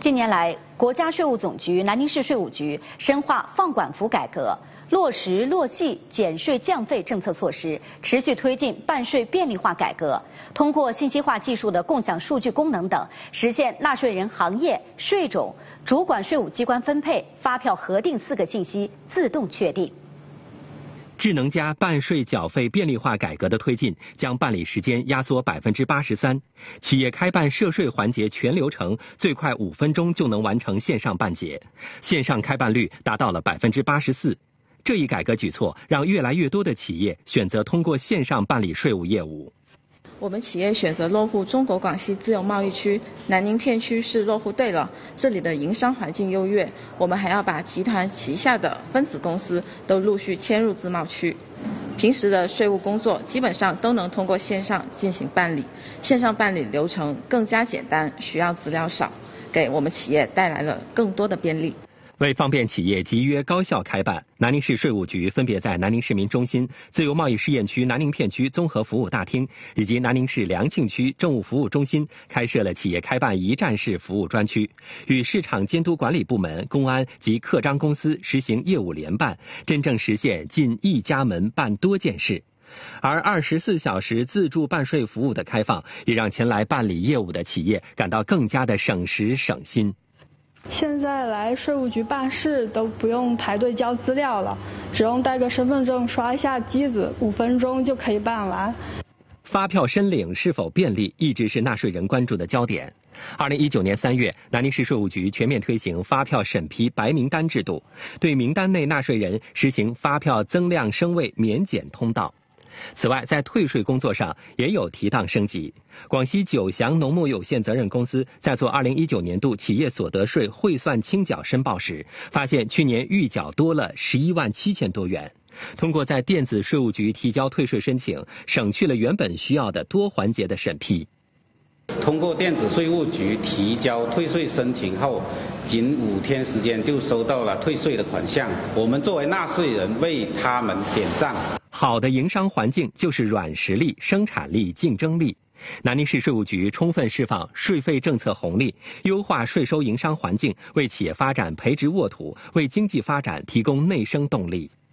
近年来，国家税务总局、南宁市税务局深化放管服改革，落实落细减税降费政策措施，持续推进办税便利化改革，通过信息化技术的共享数据功能等，实现纳税人行业、税种、主管税务机关分配、发票核定4个信息自动确定。 智能加办税缴费便利化改革的推进，将办理时间压缩83%，企业开办涉税环节全流程最快5分钟就能完成线上办结，线上开办率达到了84%。这一改革举措让越来越多的企业选择通过线上办理税务业务。 我们企业选择落户中国广西自由贸易区，南宁片区是落户对了，这里的营商环境优越，我们还要把集团旗下的分子公司都陆续迁入自贸区。平时的税务工作基本上都能通过线上进行办理，线上办理流程更加简单，需要资料少，给我们企业带来了更多的便利。 为方便企业集约高效开办，南宁市税务局分别在南宁市民中心、自由贸易试验区南宁片区综合服务大厅以及南宁市良庆区政务服务中心开设了企业开办一站式服务专区，与市场监督管理部门、公安及刻章公司实行业务联办，真正实现进一家门办多件事。而24小时自助办税服务的开放，也让前来办理业务的企业感到更加的省时省心。 现在来税务局办事都不用排队交资料了，只用带个身份证刷一下机子，5分钟就可以办完。 发票申领是否便利，一直是纳税人关注的焦点。2019年3月，南宁市税务局全面推行发票审批白名单制度，对名单内纳税人实行发票增量升位免检通道。此外，在退税工作上也有提档升级。广西九祥农牧有限责任公司在做2019年度企业所得税汇算清缴申报时，发现去年预缴多了11万7千多元。通过在电子税务局提交退税申请，省去了原本需要的多环节的审批。 通过电子税务局提交退税申请后，仅5天时间就收到了退税的款项。我们作为纳税人为他们点赞。 好的营商环境就是软实力、生产力、竞争力。南宁市税务局充分释放税费政策红利，优化税收营商环境，为企业发展培植沃土，为经济发展提供内生动力。